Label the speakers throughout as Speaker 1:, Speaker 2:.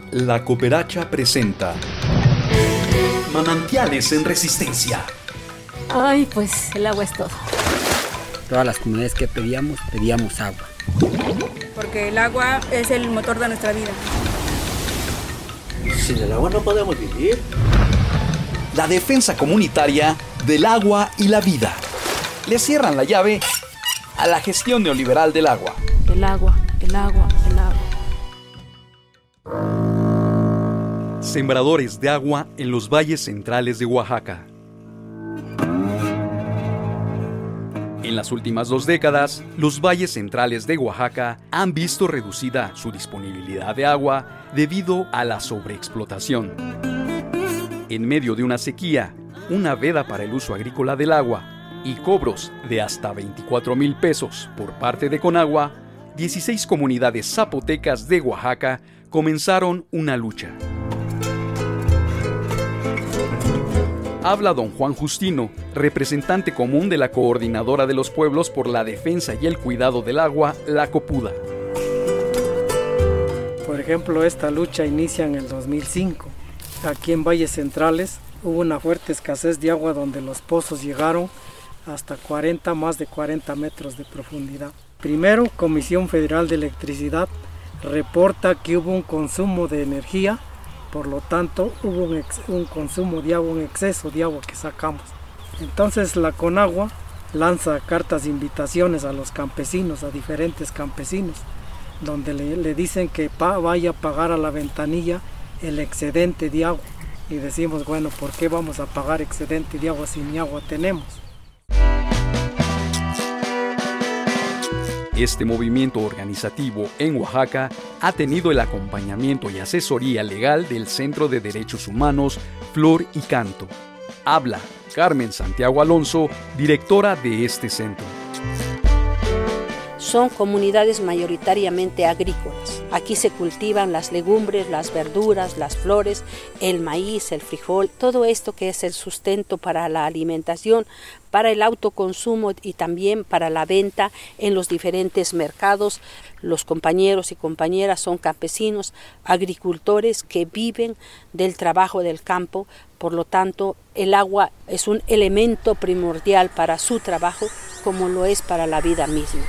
Speaker 1: La Cooperacha presenta Manantiales en Resistencia.
Speaker 2: Ay, pues el agua es todo.
Speaker 3: Todas las comunidades que pedíamos agua.
Speaker 4: Porque el agua es el motor de nuestra vida.
Speaker 5: Sin el agua no podemos vivir.
Speaker 1: La defensa comunitaria del agua y la vida. Le cierran la llave a la gestión neoliberal del agua.
Speaker 2: El agua, el agua, el agua.
Speaker 1: Sembradores de agua en los valles centrales de Oaxaca. En las últimas 2 décadas, los valles centrales de Oaxaca han visto reducida su disponibilidad de agua debido a la sobreexplotación. En medio de una sequía, una veda para el uso agrícola del agua y cobros de hasta 24,000 pesos por parte de Conagua, 16 comunidades zapotecas de Oaxaca comenzaron una lucha. Habla don Juan Justino, representante común de la Coordinadora de los Pueblos por la Defensa y el Cuidado del Agua, la COPUDA.
Speaker 6: Por ejemplo, esta lucha inicia en el 2005. Aquí en Valles Centrales hubo una fuerte escasez de agua donde los pozos llegaron hasta más de 40 metros de profundidad. Primero, Comisión Federal de Electricidad reporta que hubo un consumo de energía. Por lo tanto, hubo un consumo de agua, un exceso de agua que sacamos. Entonces la Conagua lanza cartas de invitaciones a los campesinos, a diferentes campesinos, donde le dicen que vaya a pagar a la ventanilla el excedente de agua. Y decimos, bueno, ¿por qué vamos a pagar excedente de agua si ni agua tenemos?
Speaker 1: Este movimiento organizativo en Oaxaca ha tenido el acompañamiento y asesoría legal del Centro de Derechos Humanos Flor y Canto. Habla Carmen Santiago Alonso, directora de este centro.
Speaker 7: Son comunidades mayoritariamente agrícolas. Aquí se cultivan las legumbres, las verduras, las flores, el maíz, el frijol, todo esto que es el sustento para la alimentación, para el autoconsumo y también para la venta en los diferentes mercados. Los compañeros y compañeras son campesinos, agricultores que viven del trabajo del campo. Por lo tanto, el agua es un elemento primordial para su trabajo, como lo es para la vida misma.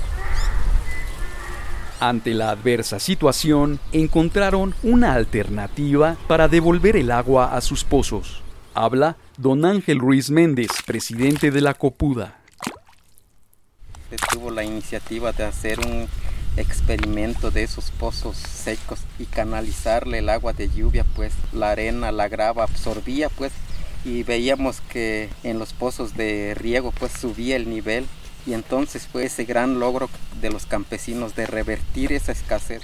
Speaker 1: Ante la adversa situación, encontraron una alternativa para devolver el agua a sus pozos. Habla don Ángel Ruiz Méndez, presidente de la COPUDA.
Speaker 8: Se tuvo la iniciativa de hacer un experimento de esos pozos secos y canalizarle el agua de lluvia, pues la arena, la grava absorbía, pues, y veíamos que en los pozos de riego pues subía el nivel. Y entonces fue ese gran logro de los campesinos de revertir esa escasez.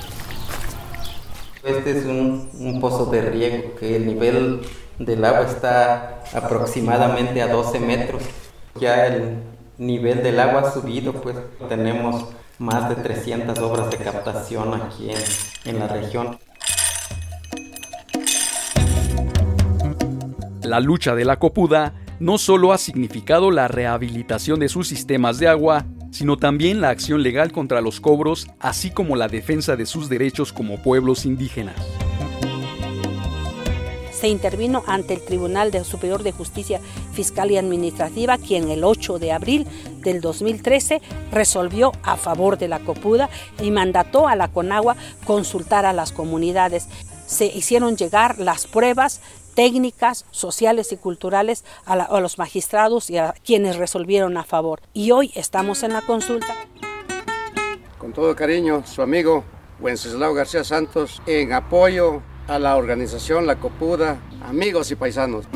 Speaker 8: Este es un pozo de riego que el nivel del agua está aproximadamente a 12 metros. Ya el nivel del agua ha subido, pues tenemos más de 300 obras de captación aquí en la región.
Speaker 1: La lucha de la COPUDA no solo ha significado la rehabilitación de sus sistemas de agua, sino también la acción legal contra los cobros, así como la defensa de sus derechos como pueblos indígenas.
Speaker 7: Se intervino ante el Tribunal Superior de Justicia Fiscal y Administrativa, quien el 8 de abril del 2013 resolvió a favor de la COPUDA y mandató a la Conagua consultar a las comunidades. Se hicieron llegar las pruebas técnicas, sociales y culturales a los magistrados y a quienes resolvieron a favor. Y hoy estamos en la consulta.
Speaker 9: Con todo cariño, su amigo Wenceslao García Santos, en apoyo a la organización La COPUDA, amigos y paisanos.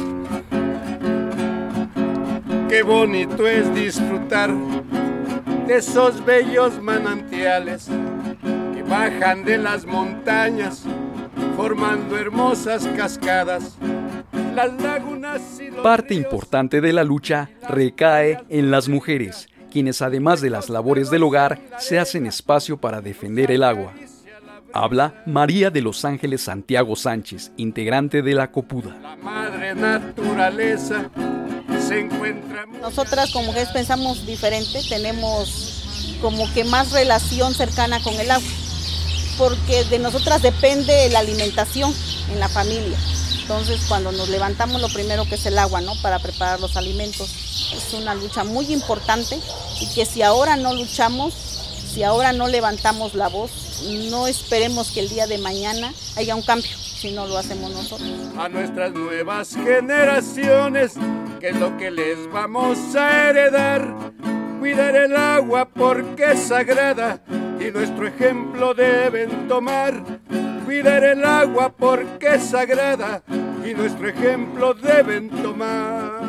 Speaker 10: Qué bonito es disfrutar de esos bellos manantiales que bajan de las montañas formando hermosas cascadas. Las lagunas y los
Speaker 1: Parte importante de la lucha recae en las mujeres, quienes además de las labores del hogar, se hacen espacio para defender el agua. Habla María de los Ángeles Santiago Sánchez, integrante de la COPUDA.
Speaker 10: La madre naturaleza se encuentra...
Speaker 4: Nosotras como mujeres pensamos diferente, tenemos como que más relación cercana con el agua.
Speaker 11: porque de nosotras depende la alimentación en la familia. Entonces, cuando nos levantamos, lo primero que es el agua, ¿no? Para preparar los alimentos. Es una lucha muy importante y que si ahora no luchamos, si ahora no levantamos la voz, no esperemos que el día de mañana haya un cambio, si no lo hacemos nosotros.
Speaker 10: A nuestras nuevas generaciones, ¿qué es lo que les vamos a heredar? Cuidar el agua porque es sagrada y nuestro ejemplo deben tomar. Cuidar el agua porque es sagrada y nuestro ejemplo deben tomar.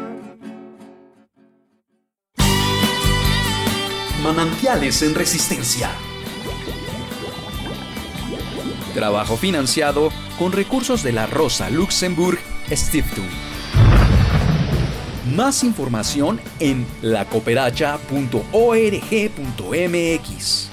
Speaker 1: Manantiales en Resistencia. Trabajo financiado con recursos de la Rosa Luxemburg Stiftung. Más información en lacooperacha.org.mx.